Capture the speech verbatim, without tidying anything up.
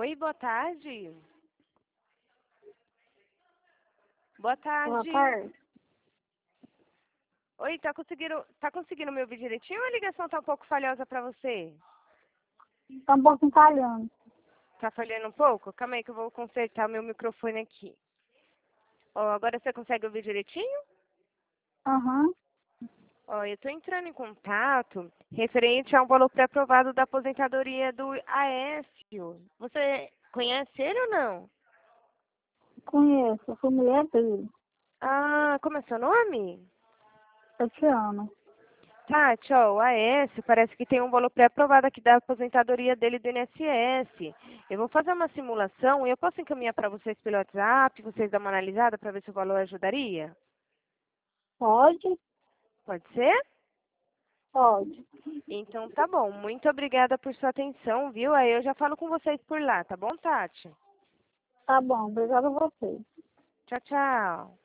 Oi, boa tarde. Boa Boa tarde. tarde. Oi, tá conseguindo, tá conseguindo me ouvir direitinho ou a ligação tá um pouco falhosa pra você? Tá um pouco falhando. Tá falhando um pouco? Calma aí que eu vou consertar meu microfone aqui. Ó, agora você consegue ouvir direitinho? Aham. Ó, eu tô entrando em contato referente a um valor pré-aprovado da aposentadoria do Aécio. Você conhece ele ou não? Conheço. Eu fui mulher dele. Ah, como é seu nome? Tatiana. Tati, ó, o Aécio parece que tem um valor pré-aprovado aqui da aposentadoria dele do I N S S. Eu vou fazer uma simulação e eu posso encaminhar para vocês pelo WhatsApp, vocês dão uma analisada para ver se o valor ajudaria? Pode? Pode ser? Pode. Então tá bom. Muito obrigada por sua atenção, viu? Aí eu já falo com vocês por lá, tá bom, Tati? Tá bom. Obrigada a você. Tchau, tchau.